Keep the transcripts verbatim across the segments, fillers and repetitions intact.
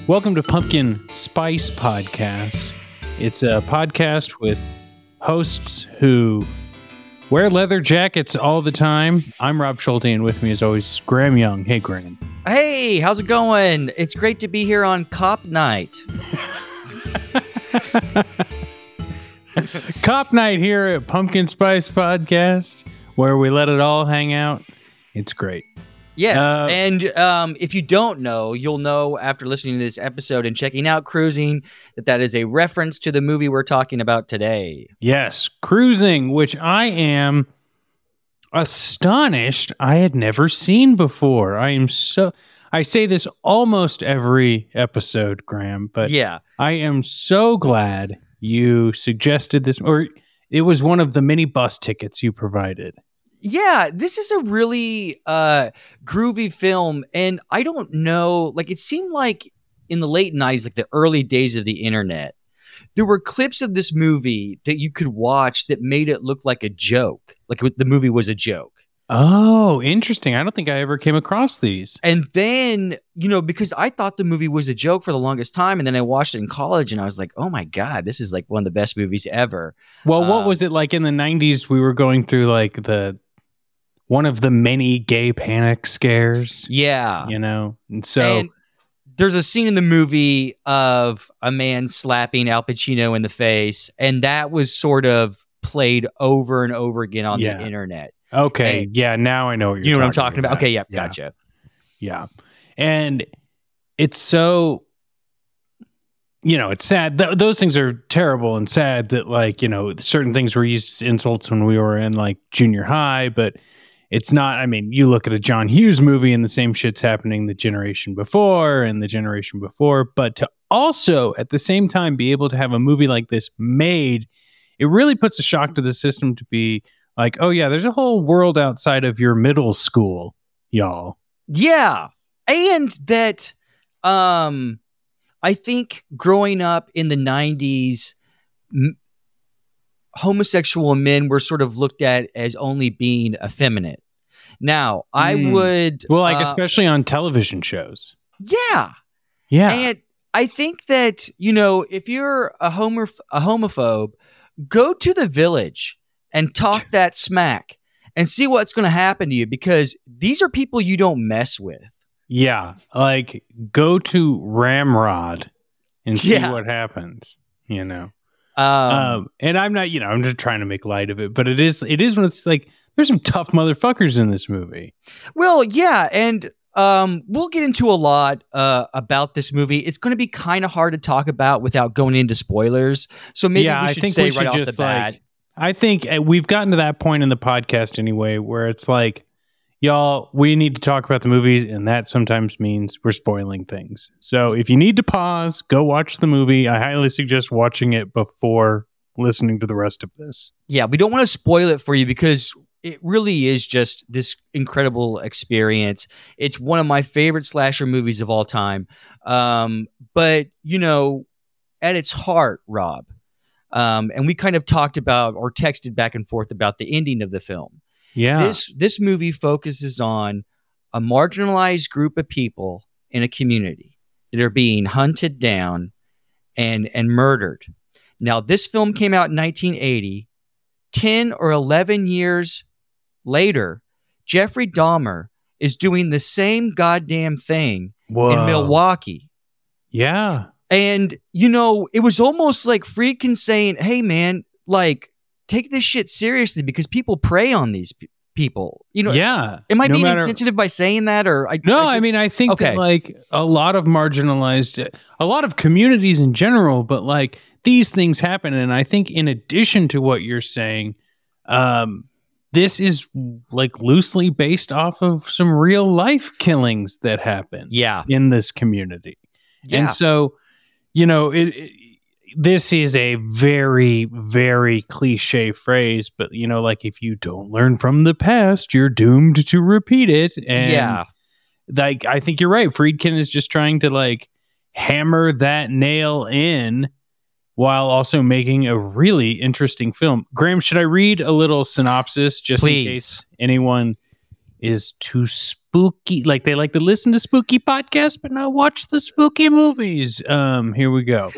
Welcome to Pumpkin Spice Podcast. It's a podcast with hosts who wear leather jackets all the time. I'm Rob Schulte, and with me as always is Graham Young. Hey, Graham. Hey, how's it going? It's great to be here on Cop Night. Cop Night here at Pumpkin Spice Podcast, where we let it all hang out. It's great. Yes, Uh, and um, if you don't know, you'll know after listening to this episode and checking out Cruising that that is a reference to the movie we're talking about today. Yes, Cruising, which I am astonished I had never seen before. I am so... I say this almost every episode, Graham, but Yeah. I am so glad you suggested this, or it was one of the many bus tickets you provided. Yeah, this is a really uh, groovy film, and I don't know, like it seemed like in the late nineties, like the early days of the internet, there were clips of this movie that you could watch that made it look like a joke, like the movie was a joke. Oh, interesting. I don't think I ever came across these. And then, you know, because I thought the movie was a joke for the longest time, and then I watched it in college, and I was like, oh my God, this is like one of the best movies ever. Well, what Um, was it like in the nineties? We were going through like the one of the many gay panic scares, Yeah. you know? And so, And there's a scene in the movie of a man slapping Al Pacino in the face, and that was sort of played over and over again on Yeah. the internet. okay, and- yeah, now I know what you're You know what I'm talking talking about? Okay, yeah, gotcha. Yeah. And it's so, you know, it's sad. Th- those things are terrible and sad that, like, you know, certain things were used as insults when we were in like junior high, but it's not. I mean, you look at a John Hughes movie and the same shit's happening the generation before and the generation before. But to also at the same time be able to have a movie like this made, it really puts a shock to the system to be like, oh, yeah, there's a whole world outside of your middle school, y'all. Yeah. And that um I think growing up in the nineties, m- homosexual men were sort of looked at as only being effeminate. Now, I Mm. would Well, like, uh, especially on television shows. yeah. Yeah. And I think that, you know, if you're a homo a homophobe, go to the Village and talk that smack and see what's going to happen to you, because these are people you don't mess with. yeah. Like, go to Ramrod and see Yeah. what happens, you know? Um, Um, and I'm not, you know, I'm just trying to make light of it, but it is, it is when it's like, there's some tough motherfuckers in this movie. well, yeah, and um, we'll get into a lot uh, about this movie. It's going to be kind of hard to talk about without going into spoilers. So maybe yeah, we I should think say we should right off the just bat. like, I think uh, we've gotten to that point in the podcast anyway, where it's like, y'all, we need to talk about the movies, and that sometimes means we're spoiling things. So if you need to pause, go watch the movie. I highly suggest watching it before listening to the rest of this. Yeah, we don't want to spoil it for you because it really is just this incredible experience. It's one of my favorite slasher movies of all time. Um, but, you know, at its heart, Rob, um, and we kind of talked about or texted back and forth about the ending of the film. Yeah. This this movie focuses on a marginalized group of people in a community that are being hunted down and and murdered. Now, this film came out in nineteen eighty. ten or eleven years later, Jeffrey Dahmer is doing the same goddamn thing Whoa. in Milwaukee. Yeah. And, you know, it was almost like Friedkin saying, hey, man, like, take this shit seriously because people prey on these pe- people. You know, Yeah. am I No being matter- insensitive by saying that? Or I, No, I, I, just- mean, I think okay. that like a lot of marginalized, a lot of communities in general, but like these things happen. And I think in addition to what you're saying, um, this is like loosely based off of some real life killings that happen yeah. in this community. Yeah. And so, you know, it, it this is a very, very cliche phrase, but you know, like if you don't learn from the past, you're doomed to repeat it. And yeah. like, I think you're right. Friedkin is just trying to like hammer that nail in while also making a really interesting film. Graham, should I read a little synopsis just Please. in case anyone is too spooky. Like they like to listen to spooky podcasts, but not watch the spooky movies. Um, here we go.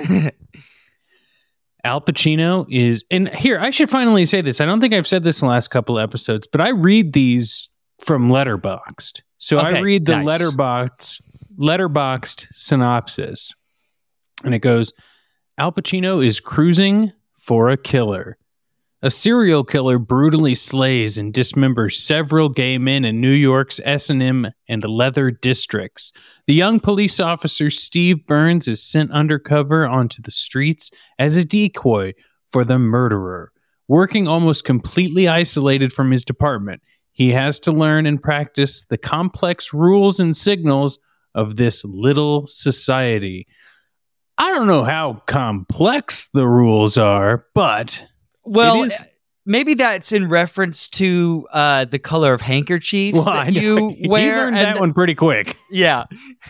Al Pacino is, and here, I should finally say this. I don't think I've said this in the last couple of episodes, but I read these from Letterboxd. So Okay, I read the nice. Letterboxd, Letterboxd synopsis, and it goes, Al Pacino is cruising for a killer. A serial killer brutally slays and dismembers several gay men in New York's S and M and Leather districts. The young police officer Steve Burns is sent undercover onto the streets as a decoy for the murderer. Working almost completely isolated from his department, he has to learn and practice the complex rules and signals of this little society. I don't know how complex the rules are, but... Well, is, maybe that's in reference to uh, the color of handkerchiefs well, that I know. you He wear. learned and- that one pretty quick. Yeah.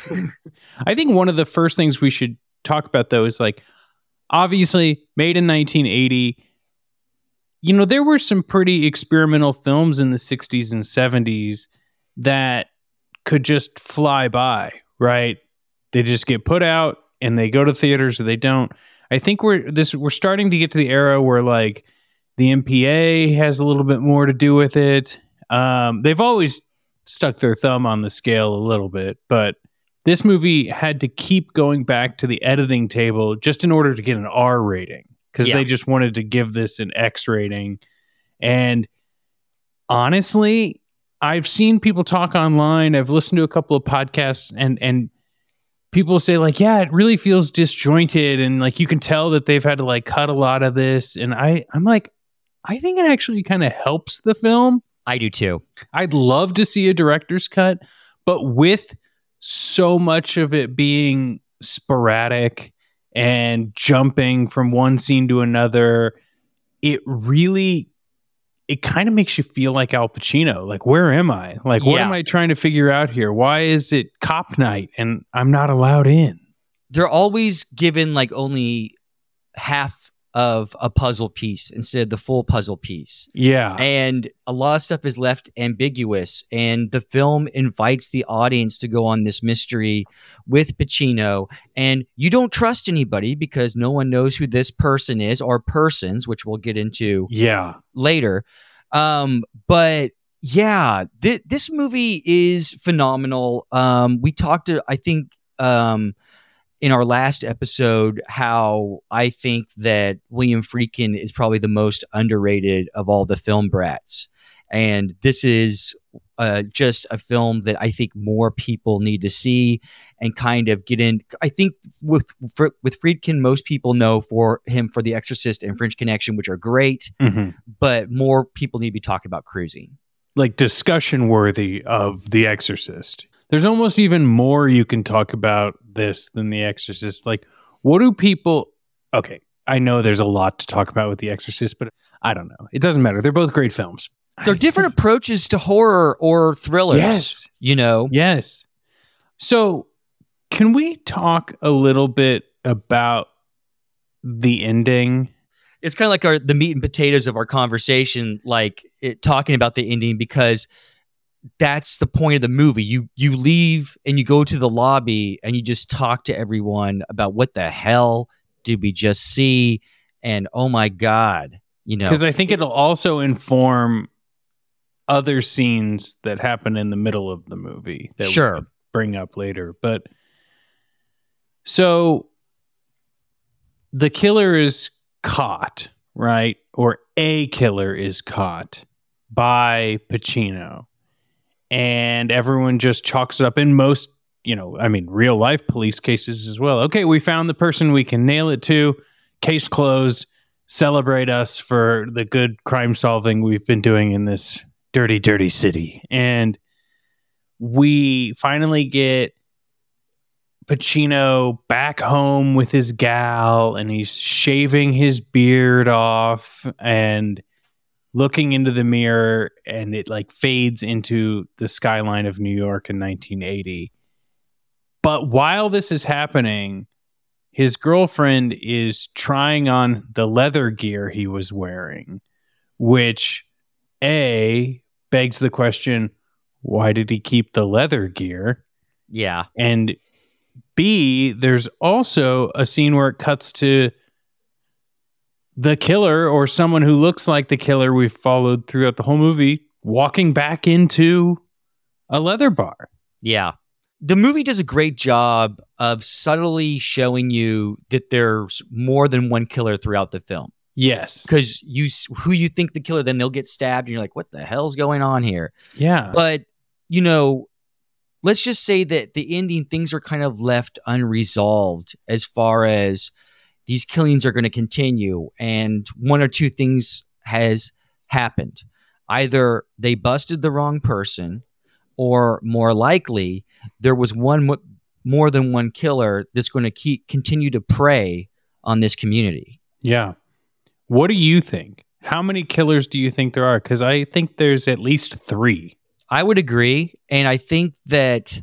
I think one of the first things we should talk about, though, is like, obviously, made in nineteen eighty. You know, there were some pretty experimental films in the sixties and seventies that could just fly by, right? They just get put out and they go to theaters or they don't. I think we're this we're starting to get to the era where like the M P A has a little bit more to do with it. Um, they've always stuck their thumb on the scale a little bit, but this movie had to keep going back to the editing table just in order to get an R rating because Yeah. they just wanted to give this an X rating. And honestly, I've seen people talk online. I've listened to a couple of podcasts and and. People say like, yeah, it really feels disjointed. And like, you can tell that they've had to like cut a lot of this. And I, I'm like, I think it actually kind of helps the film. I do too. I'd love to see a director's cut, but with so much of it being sporadic and jumping from one scene to another, it really, it kind of makes you feel like Al Pacino. Like, where am I? Like, what Yeah. am I trying to figure out here? Why is it cop night and I'm not allowed in? They're always given like only half of a puzzle piece instead of the full puzzle piece. Yeah. And a lot of stuff is left ambiguous. And the film invites the audience to go on this mystery with Pacino. And you don't trust anybody because no one knows who this person is or persons, which we'll get into Yeah. later. Um, but yeah, th- this movie is phenomenal. Um, we talked to, I think, um, in our last episode, how I think that William Friedkin is probably the most underrated of all the film brats. And this is uh, just a film that I think more people need to see and kind of get in. I think with for, with Friedkin, most people know for him for The Exorcist and French Connection, which are great, Mm-hmm. but more people need to be talking about Cruising. Like discussion worthy of The Exorcist. There's almost even more you can talk about this than The Exorcist. Like, what do people... Okay, I know there's a lot to talk about with The Exorcist, but I don't know. It doesn't matter. They're both great films. They're different approaches to horror or thrillers. Yes. You know? Yes. So, can we talk a little bit about the ending? It's kind of like our the meat and potatoes of our conversation, like it, talking about the ending, because that's the point of the movie. You you leave and you go to the lobby and you just talk to everyone about what the hell did we just see, and oh my god, you know. Because I think it'll also inform other scenes that happen in the middle of the movie that Sure. we'll bring up later. But so the killer is caught, right? Or a killer is caught by Pacino. And everyone just chalks it up in most, you know, I mean, real life police cases as well. Okay, we found the person we can nail it to. Case closed. Celebrate us for the good crime solving we've been doing in this dirty, dirty city. And we finally get Pacino back home with his gal, and he's shaving his beard off and looking into the mirror, and it like fades into the skyline of New York in nineteen eighty. But while this is happening, his girlfriend is trying on the leather gear he was wearing, which A, begs the question, why did he keep the leather gear? Yeah. And B, there's also a scene where it cuts to the killer or someone who looks like the killer we've followed throughout the whole movie walking back into a leather bar. Yeah. The movie does a great job of subtly showing you that there's more than one killer throughout the film. Yes. Because you, who you think the killer, then they'll get stabbed and you're like, what the hell's going on here? Yeah. But, you know, let's just say that the ending, things are kind of left unresolved as far as these killings are going to continue. And one or two things has happened. Either they busted the wrong person, or more likely, there was one more than one killer that's going to keep continue to prey on this community. Yeah. What do you think? How many killers do you think there are? Because I think there's at least three. I would agree. And I think that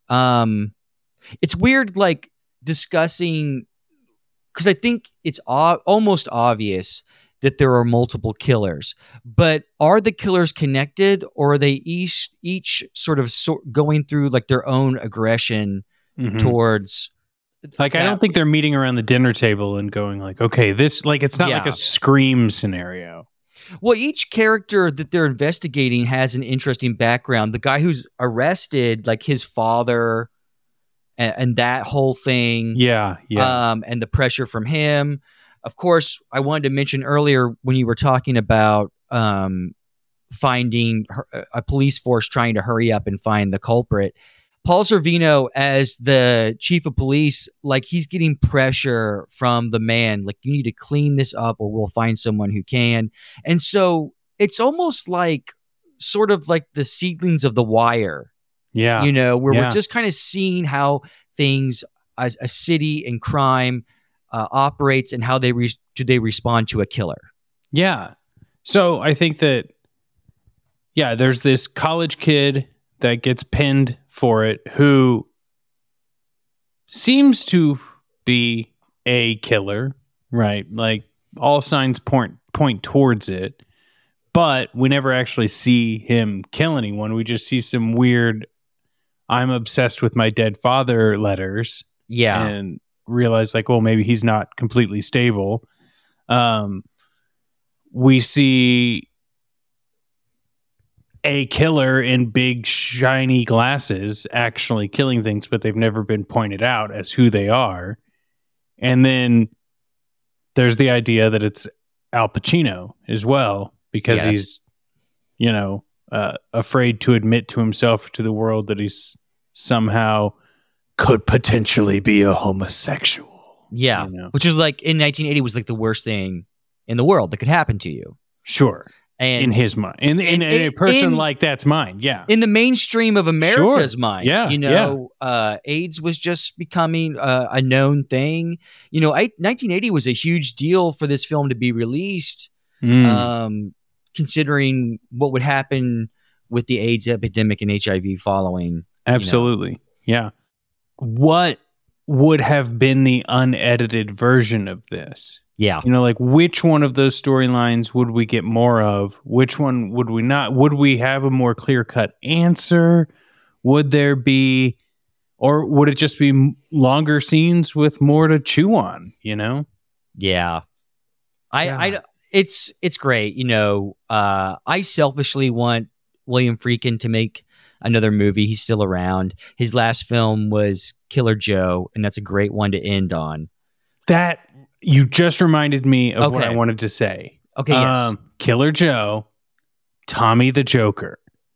um, it's weird, like, discussing, because I think it's o- almost obvious that there are multiple killers. But are the killers connected, or are they each, each sort of so- going through, like, their own aggression mm-hmm. towards... Like, that. I don't think they're meeting around the dinner table and going like, okay, this, like, it's not yeah. like a Scream scenario. Well, each character that they're investigating has an interesting background. The guy who's arrested, like his father and, and that whole thing. Yeah, yeah. Um, and the pressure from him. Of course, I wanted to mention earlier when you were talking about um, finding her, a police force trying to hurry up and find the culprit. Paul Sorvino, as the chief of police, like, he's getting pressure from the man, like, you need to clean this up or we'll find someone who can. And so it's almost like sort of like the seedlings of The Wire. Yeah. You know, where yeah. we're just kind of seeing how things as a city and crime uh, operates and how they re- do they respond to a killer. Yeah. So I think that, yeah, there's this college kid that gets pinned for it, who seems to be a killer, right? Like, all signs point point towards it, but we never actually see him kill anyone. We just see some weird "I'm obsessed with my dead father" letters. Yeah. And realize, like, well, maybe he's not completely stable. Um, we see a killer in big shiny glasses actually killing things, but they've never been pointed out as who they are. And then there's the idea that it's Al Pacino as well, because yes. he's, you know, uh, afraid to admit to himself, to the world, that he's somehow could potentially be a homosexual. Yeah. You know? Which is like, in nineteen eighty was like the worst thing in the world that could happen to you. Sure. And in his mind, in, in, in, in a person in, like that's mind, yeah. In the mainstream of America's sure. mind, yeah, you know, yeah. uh, AIDS was just becoming uh, a known thing. You know, I, nineteen eighty was a huge deal for this film to be released, mm. um, considering what would happen with the AIDS epidemic and H I V following. Absolutely, you know. Yeah. What would have been the unedited version of this? Yeah. You know, like, which one of those storylines would we get more of? Which one would we not? Would we have a more clear-cut answer? Would there be, or would it just be longer scenes with more to chew on, you know? Yeah. I, yeah. I, it's, it's great. You know, uh, I selfishly want William Friedkin to make another movie. He's still around. His last film was Killer Joe, and that's a great one to end on. That... You just reminded me of okay. what I wanted to say. Okay, yes. Um, Killer Joe, Tommy the Joker.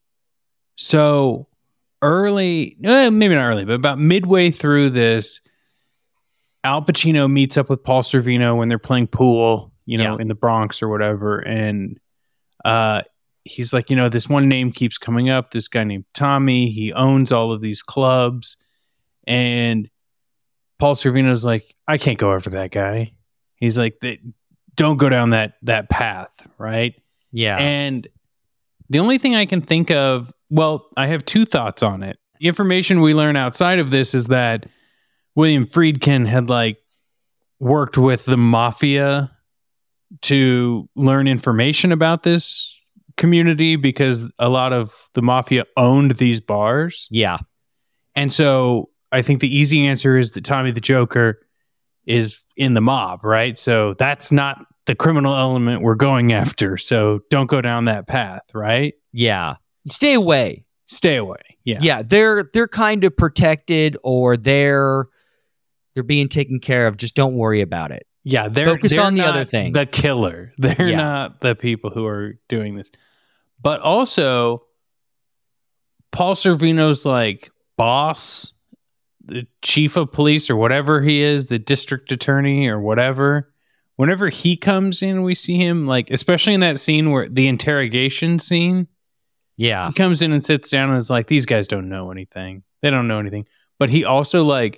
So early, eh, maybe not early, but about midway through this, Al Pacino meets up with Paul Sorvino when they're playing pool, you know, yeah. in the Bronx or whatever. And uh, he's like, you know, this one name keeps coming up, this guy named Tommy. He owns all of these clubs. And Paul Sorvino's like, I can't go after that guy. He's like, don't go down that that path, right? Yeah. And the only thing I can think of, well, I have two thoughts on it. The information we learn outside of this is that William Friedkin had, like, worked with the mafia to learn information about this community because a lot of the mafia owned these bars. Yeah. And so I think the easy answer is that Tommy the Joker is in the mob, right? So that's not the criminal element we're going after. So don't go down that path, right? Yeah. Stay away. Stay away. Yeah. Yeah, they're they're kind of protected or they're they're being taken care of. Just don't worry about it. Yeah, they're Focus they're on the not other thing. The killer. They're Yeah. not the people who are doing this. But also Paul Sorvino's like boss, the chief of police or whatever he is, the district attorney or whatever. Whenever he comes in, we see him like, especially in that scene where the interrogation scene, Yeah. he comes in and sits down and is like, these guys don't know anything. They don't know anything. But he also like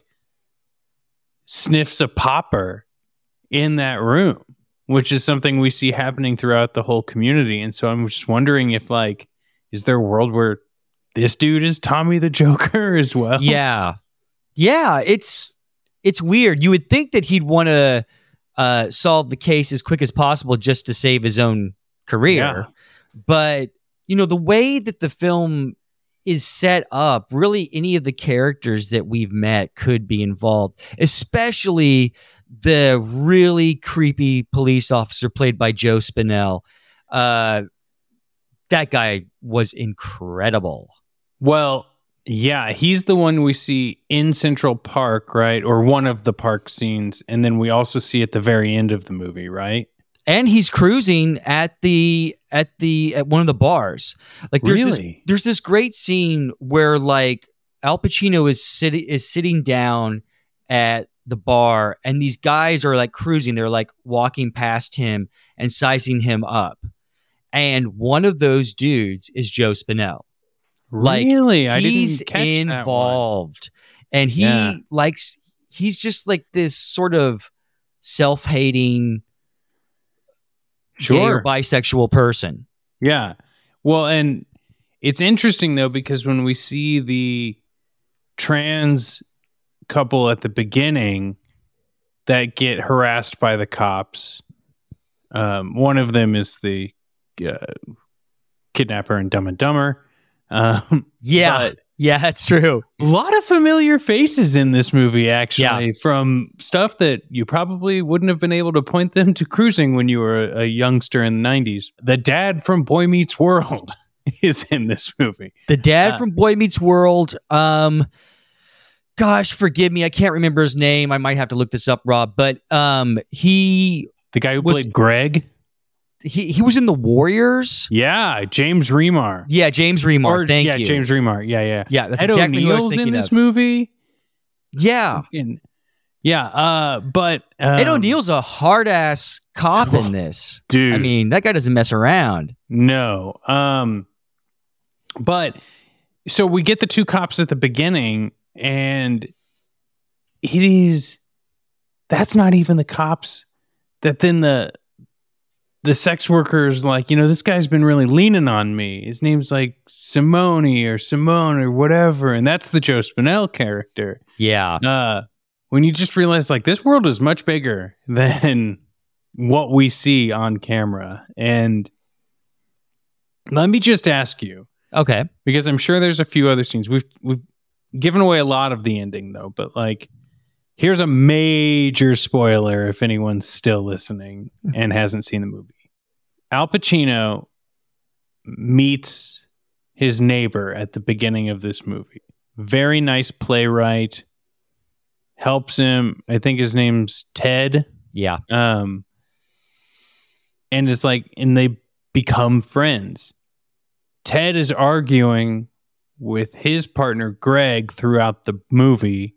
sniffs a popper in that room, which is something we see happening throughout the whole community. And so I'm just wondering if like, is there a world where this dude is Tommy the Joker as well? Yeah. Yeah, it's it's weird. You would think that he'd want to uh, solve the case as quick as possible just to save his own career. Yeah. But, you know, the way that the film is set up, really any of the characters that we've met could be involved, especially the really creepy police officer played by Joe Spinell. Uh, that guy was incredible. Well, yeah, he's the one we see in Central Park, right? Or one of the park scenes. And then we also see at the very end of the movie, right? And he's cruising at the at the at one of the bars. Like there's this, Really? there's this great scene where like Al Pacino is sitting is sitting down at the bar and these guys are like cruising. They're like walking past him and sizing him up. And one of those dudes is Joe Spinell. Like, Really? I he's didn't catch that one. involved. And he Yeah. likes he's just like this sort of self-hating gay or Sure. bisexual person. Yeah. Well, and it's interesting though, because when we see the trans couple at the beginning that get harassed by the cops, um, one of them is the uh, kidnapper in Dumb and Dumber. Um, Yeah. but Yeah, that's true. a lot of familiar faces in this movie, actually, Yeah. from stuff that you probably wouldn't have been able to point them to cruising when you were a, a youngster in the nineties. The dad from Boy Meets World is in this movie. The dad Uh, from Boy Meets World. Um, gosh, forgive me, I can't remember his name. I might have to look this up, Rob. But um, he The guy who Was- played Greg. he he was in the Warriors. Yeah, James Remar. Yeah, James Remar. Or- thank yeah, you. James Remar. Yeah, yeah. Yeah, that's Ed exactly who I was O'Neill's thinking in this of. movie. Yeah, And, yeah, uh, but um, Ed O'Neill's a hard ass cop in this. dude. I mean, that guy doesn't mess around. No. Um, but so we get the two cops at the beginning, and it is that's not even the cops that then the the sex workers like, you know, this guy's been really leaning on me. His name's like Simone or Simone or whatever, and that's the Joe Spinell character. Yeah, Uh, when you just realize like this world is much bigger than what we see on camera. And let me just ask you, okay. because I'm sure there's a few other scenes. We've we've given away a lot of the ending though, but like here's a major spoiler if anyone's still listening and hasn't seen the movie. Al Pacino meets his neighbor at the beginning of this movie. Very nice playwright. Helps him. I think his name's Ted. Yeah, Um, and it's like, and they become friends. Ted is arguing with his partner Greg throughout the movie.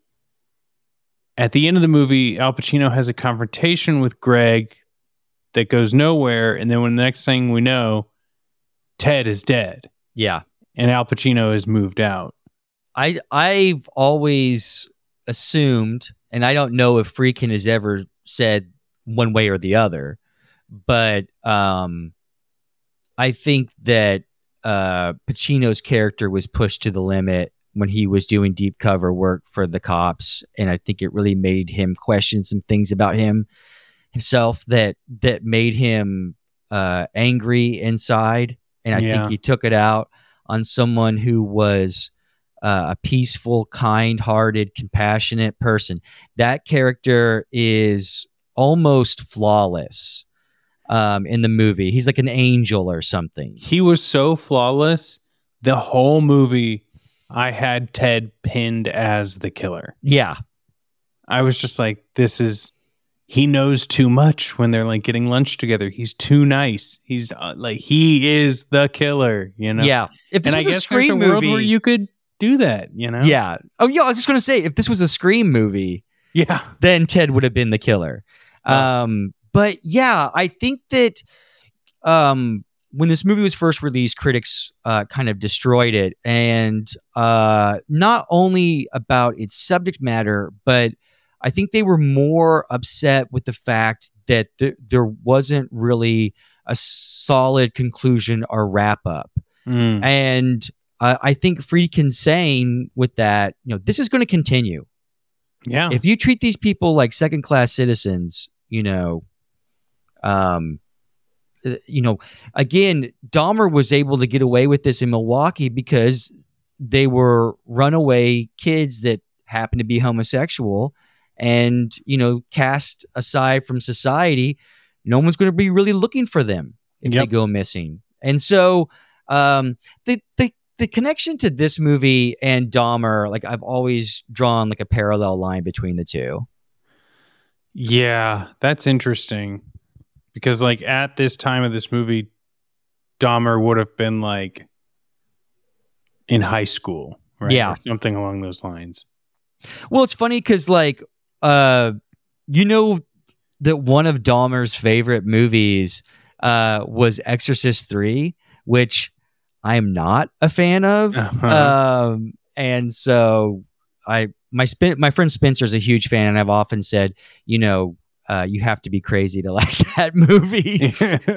At the end of the movie, Al Pacino has a confrontation with Greg that goes nowhere, and then when the next thing we know, Ted is dead, yeah. and Al Pacino has moved out. I I've always assumed, and I don't know if Friedkin has ever said one way or the other, but um, I think that uh, Pacino's character was pushed to the limit when he was doing deep cover work for the cops, and I think it really made him question some things about him himself that that made him uh, angry inside, and I Yeah. think he took it out on someone who was uh, a peaceful, kind-hearted, compassionate person. That character is almost flawless um, in the movie. He's like an angel or something. He was so flawless. The whole movie, I had Ted pinned as the killer. Yeah. I was just like, this is, he knows too much when they're like getting lunch together. He's too nice. He's uh, like, he is the killer, you know? Yeah. If this And I was a guess Scream there's a world movie, where you could do that, you know? yeah. Oh, yeah. I was just going to say, if this was a Scream movie, Yeah. then Ted would have been the killer. Yeah. Um, but yeah, I think that um, when this movie was first released, critics uh, kind of destroyed it. And uh, not only about its subject matter, but I think they were more upset with the fact that th- there wasn't really a solid conclusion or wrap up. Mm. And uh, I think Friedkin's saying with that, you know, this is going to continue. Yeah. If you treat these people like second class citizens, you know, um, uh, you know, again, Dahmer was able to get away with this in Milwaukee because they were runaway kids that happened to be homosexual and, you know, cast aside from society. No one's going to be really looking for them if Yep. they go missing. And so um, the, the, the connection to this movie and Dahmer, like I've always drawn like a parallel line between the two. Yeah, that's interesting. Because like at this time of this movie, Dahmer would have been like in high school, right? Yeah. Or something along those lines. Well, it's funny because, like, uh, you know that one of Dahmer's favorite movies uh, was Exorcist three, which I'm not a fan of. Uh-huh. Um, and so I my spin, my friend Spencer's a huge fan, and I've often said, you know, uh, you have to be crazy to like that movie.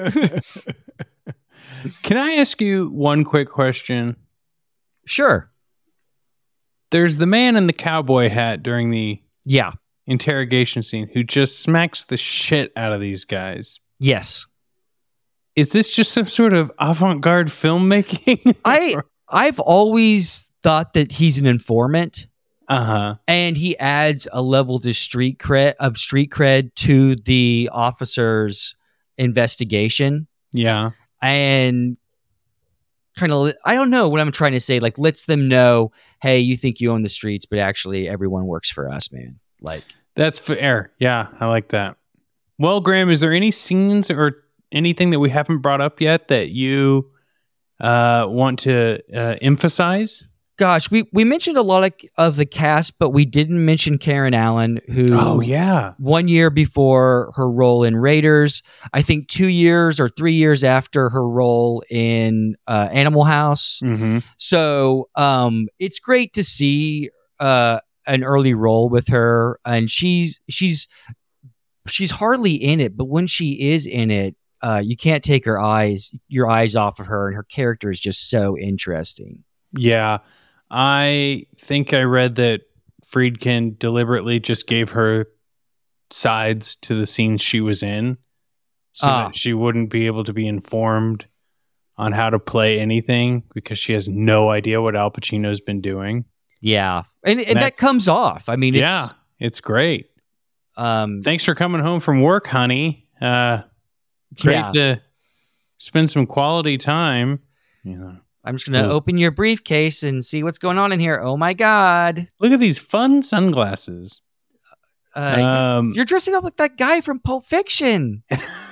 Can I ask you one quick question? Sure. There's the man in the cowboy hat during the Yeah. interrogation scene who just smacks the shit out of these guys. Yes. Is this just some sort of avant-garde filmmaking? I I've always thought that he's an informant. Uh-huh. And he adds a level to street cred of street cred to the officer's investigation, Yeah. and kind of, I don't know what I'm trying to say. Like, lets them know, hey, you think you own the streets, but actually everyone works for us, man. Like, That's fair. Yeah, I like that. Well, Graham, is there any scenes or anything that we haven't brought up yet that you uh, want to uh, emphasize? gosh, we we mentioned a lot of, of the cast, but we didn't mention Karen Allen, who Oh, yeah. one year before her role in Raiders, I think two years or three years after her role in uh, Animal House. Mm-hmm. So um, it's great to see uh, an early role with her, and she's she's she's hardly in it, but when she is in it, uh, you can't take her eyes your eyes off of her, and her character is just so interesting. Yeah. I think I read that Friedkin deliberately just gave her sides to the scenes she was in so Ah. that she wouldn't be able to be informed on how to play anything because she has no idea what Al Pacino's been doing. Yeah, and and That- that comes off. I mean, it's, yeah, it's great. um, Thanks for coming home from work, honey. Uh, great yeah. to spend some quality time. You know, I'm just gonna Cool. open your briefcase and see what's going on in here. Oh my god, look at these fun sunglasses. uh, Um, you're dressing up like that guy from Pulp Fiction.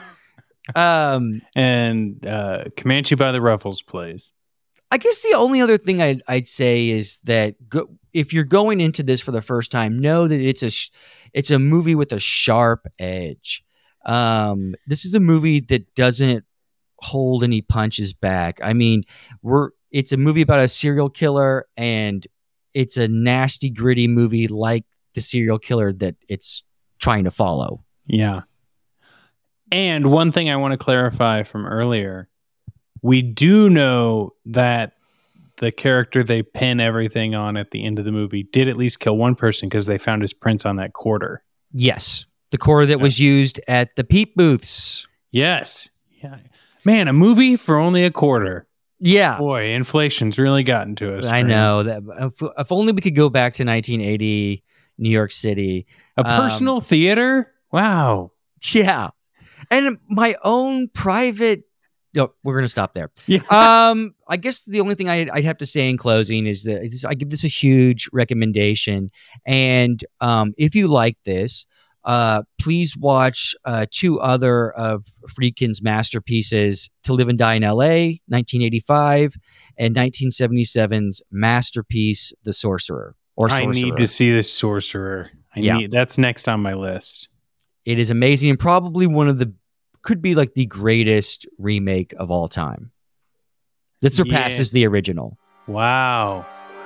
um, and uh, Comanche by the Ruffles plays. I guess the only other thing I'd, I'd say is that go, if you're going into this for the first time, know that it's a sh- it's a movie with a sharp edge. Um, this is a movie that doesn't hold any punches back. I mean, we're it's a movie about a serial killer, and it's a nasty, gritty movie like the serial killer that it's trying to follow. Yeah. And one thing I want to clarify from earlier, we do know that the character they pin everything on at the end of the movie did at least kill one person because they found his prints on that quarter. Yes, the core that was used at the Peep booths. Yes. Yeah. Man, a movie for only a quarter. Yeah. Boy, inflation's really gotten to us. I Graham. know that. If, if only we could go back to nineteen eighty New York City. A personal um, theater? Wow. Yeah. And my own private. No, we're going to stop there. Yeah. Um, I guess the only thing I, I'd have to say in closing is that this, I give this a huge recommendation. And um, if you like this, uh, please watch uh, two other of Friedkin's masterpieces, To Live and Die in L A, nineteen eighty-five, and nineteen seventy-seven's masterpiece, The Sorcerer. Or Sorcerer. I need to see The Sorcerer. I Yeah. need, that's next on my list. It is amazing and probably one of the, could be like the greatest remake of all time. That surpasses the original. Wow.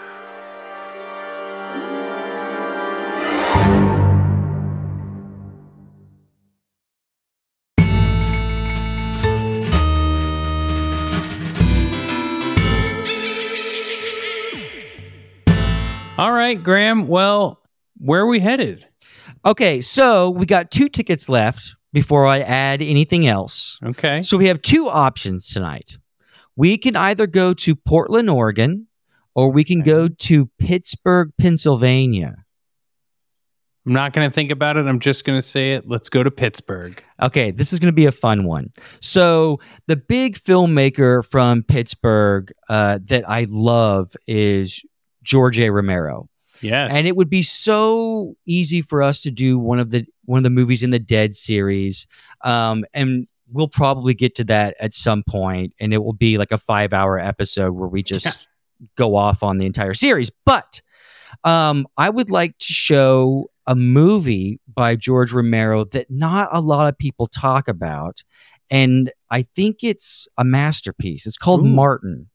All right, Graham. Well, where are we headed? Okay, so we got two tickets left before I add anything else. Okay. So we have two options tonight. We can either go to Portland, Oregon, or we can go to Pittsburgh, Pennsylvania. I'm not going to think about it. I'm just going to say it. Let's go to Pittsburgh. Okay, this is going to be a fun one. So the big filmmaker from Pittsburgh uh, that I love is George A. Romero. Yes. And it would be so easy for us to do one of the one of the movies in the Dead series. Um, and we'll probably get to that at some point, and it will be like a five-hour episode where we just yeah. go off on the entire series. But um, I would like to show a movie by George Romero that not a lot of people talk about, and I think it's a masterpiece. It's called Ooh. Martin.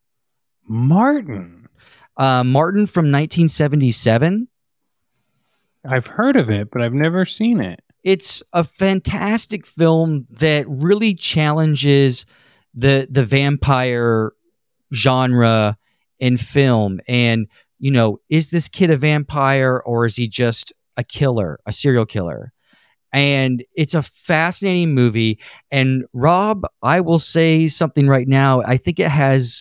Martin. Uh, Martin from nineteen seventy-seven. I've heard of it, but I've never seen it. It's a fantastic film that really challenges the the vampire genre in film. And, you know, is this kid a vampire or is he just a killer, a serial killer? And it's a fascinating movie. And Rob, I will say something right now. I think it has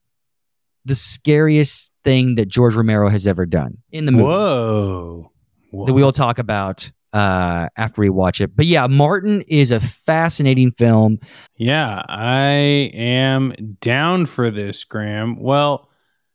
the scariest thing that George Romero has ever done in the movie. Whoa. Whoa. That we will talk about uh, after we watch it. But yeah, Martin is a fascinating film. Yeah, I am down for this, Graham. Well,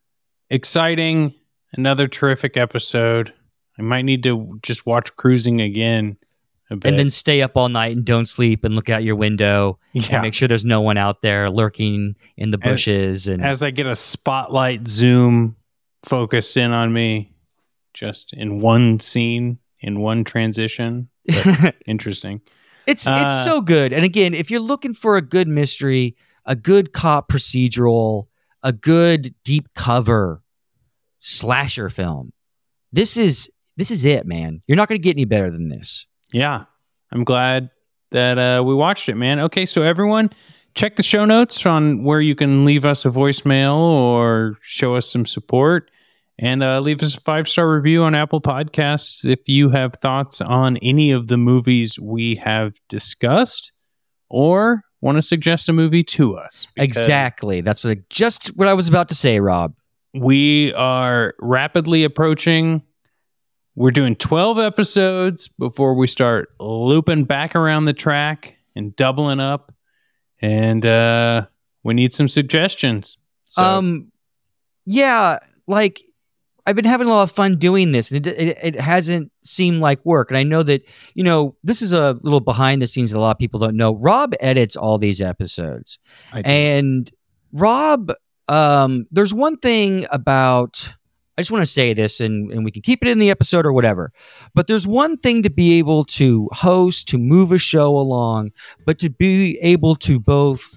exciting. Another terrific episode. I might need to just watch Cruising again a bit. And then stay up all night and don't sleep and look out your window yeah. and make sure there's no one out there lurking in the bushes. As, and as I get a spotlight zoom focus in on me, just in one scene, in one transition. Interesting. It's uh, it's so good. And again, if you're looking for a good mystery, a good cop procedural, a good deep cover slasher film, this is this is it, man. You're not going to get any better than this. Yeah, I'm glad that uh, we watched it, man. Okay, so everyone, check the show notes on where you can leave us a voicemail or show us some support. And uh, leave us a five-star review on Apple Podcasts if you have thoughts on any of the movies we have discussed or want to suggest a movie to us. Exactly. That's like just what I was about to say, Rob. We are rapidly approaching... We're doing twelve episodes before we start looping back around the track and doubling up. And uh, we need some suggestions. So. Um, yeah, like... I've been having a lot of fun doing this, and it, it it hasn't seemed like work. And I know that, you know, this is a little behind the scenes that a lot of people don't know. Rob edits all these episodes. I do. And Rob, um, there's one thing about, I just want to say this, and, and we can keep it in the episode or whatever, but there's one thing to be able to host, to move a show along, but to be able to both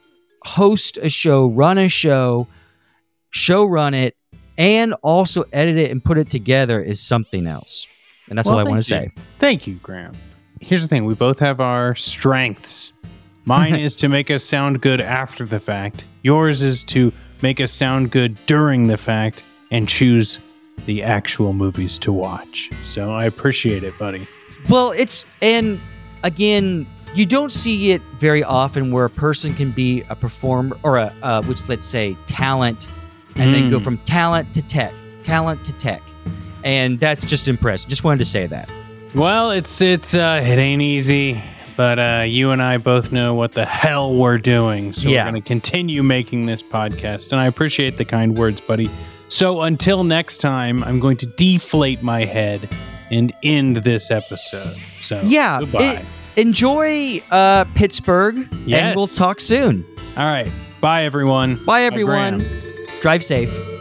host a show, run a show, show run it, and also edit it and put it together is something else. And that's well, all I want to you. say. Thank you, Graham. Here's the thing. We both have our strengths. Mine is to make us sound good after the fact. Yours is to make us sound good during the fact and choose the actual movies to watch. So I appreciate it, buddy. Well, it's, and again, you don't see it very often where a person can be a performer or a uh, which let's say talent, and mm. then go from talent to tech, talent to tech, and that's just impressive. Just wanted to say that. Well, it's it's uh, it ain't easy, but uh, you and I both know what the hell we're doing, so yeah. we're going to continue making this podcast, and I appreciate the kind words, buddy. So until next time, I'm going to deflate my head and end this episode. So yeah, goodbye. It, enjoy uh, Pittsburgh, yes. and we'll talk soon. All right. Bye, everyone. Bye, everyone. Drive safe.